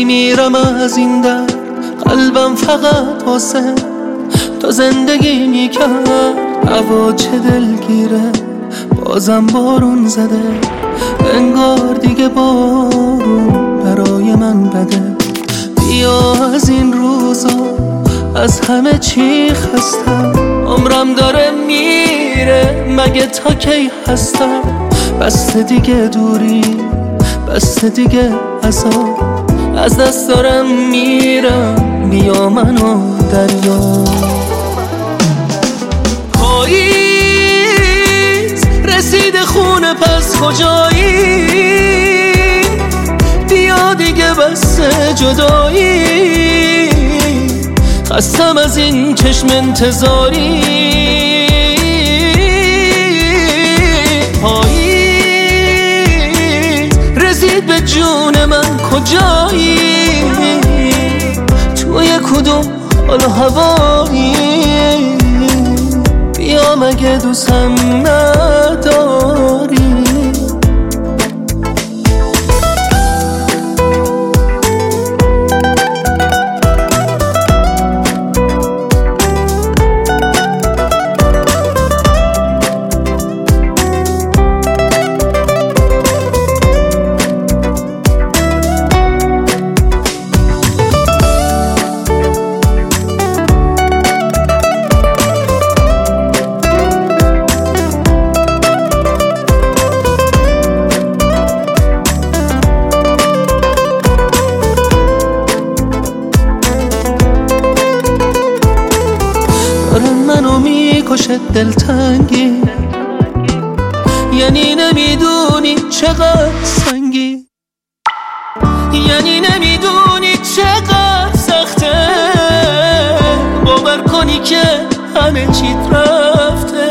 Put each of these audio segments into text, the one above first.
میمیرم از این در، قلبم فقط واسه تو زندگی میکرد. هوا چه دلگیره، بازم بارون زده، انگار دیگه بارون برای من بده. بیا از این روزا، از همه چی خستم، عمرم داره میره، مگه تا کی هستم؟ بس دیگه دوری، بس دیگه عذاب، از دست دارم میرم، بیا منو دریا. پاییز رسید خونه، پس کجایی؟ بیا دیگه بس جدایی، خستم از این چشم انتظاری. پاییز رسید به جون من، کجایی؟ توی کدوم حال و هوایی؟ بیا مگه دوستم نداری؟ منو میکشه دلتنگی، یعنی نمیدونی چقدر سنگی، یعنی نمیدونی چقدر سخته باور کنی که همه چیت رفته.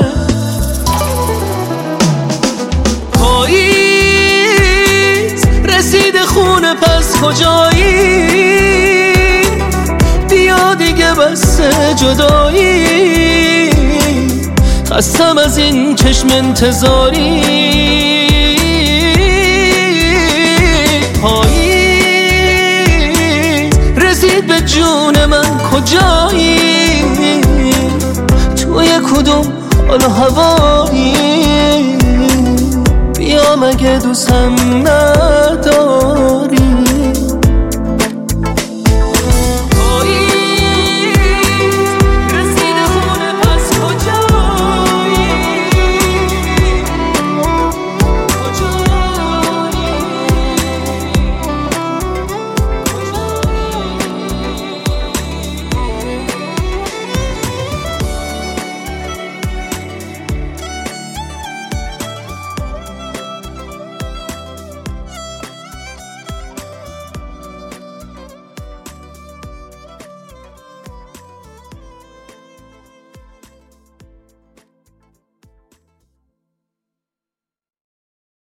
پاییز رسید خونه، پس کجایی؟ بیا دیگه بس جدایی، خستم از این چشم انتظاری. پاییز رسید به جون من، کجایی؟ توی کدوم حال و هوایی؟ بیا مگه دوستم نداری؟